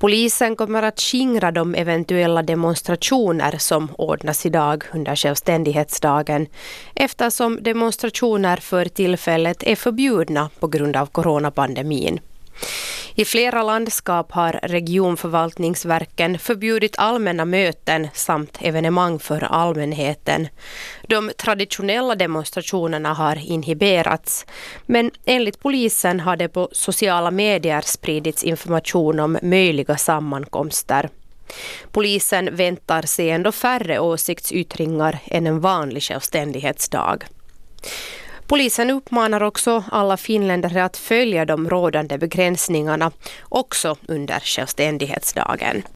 Polisen kommer att skingra de eventuella demonstrationer som ordnas idag under självständighetsdagen eftersom demonstrationer för tillfället är förbjudna på grund av coronapandemin. I flera landskap har regionförvaltningsverken förbjudit allmänna möten samt evenemang för allmänheten. De traditionella demonstrationerna har inhiberats, men enligt polisen har det på sociala medier spridits information om möjliga sammankomster. Polisen väntar sig ändå färre åsiktsyttringar än en vanlig självständighetsdag. Polisen uppmanar också alla finländare att följa de rådande begränsningarna också under självständighetsdagen.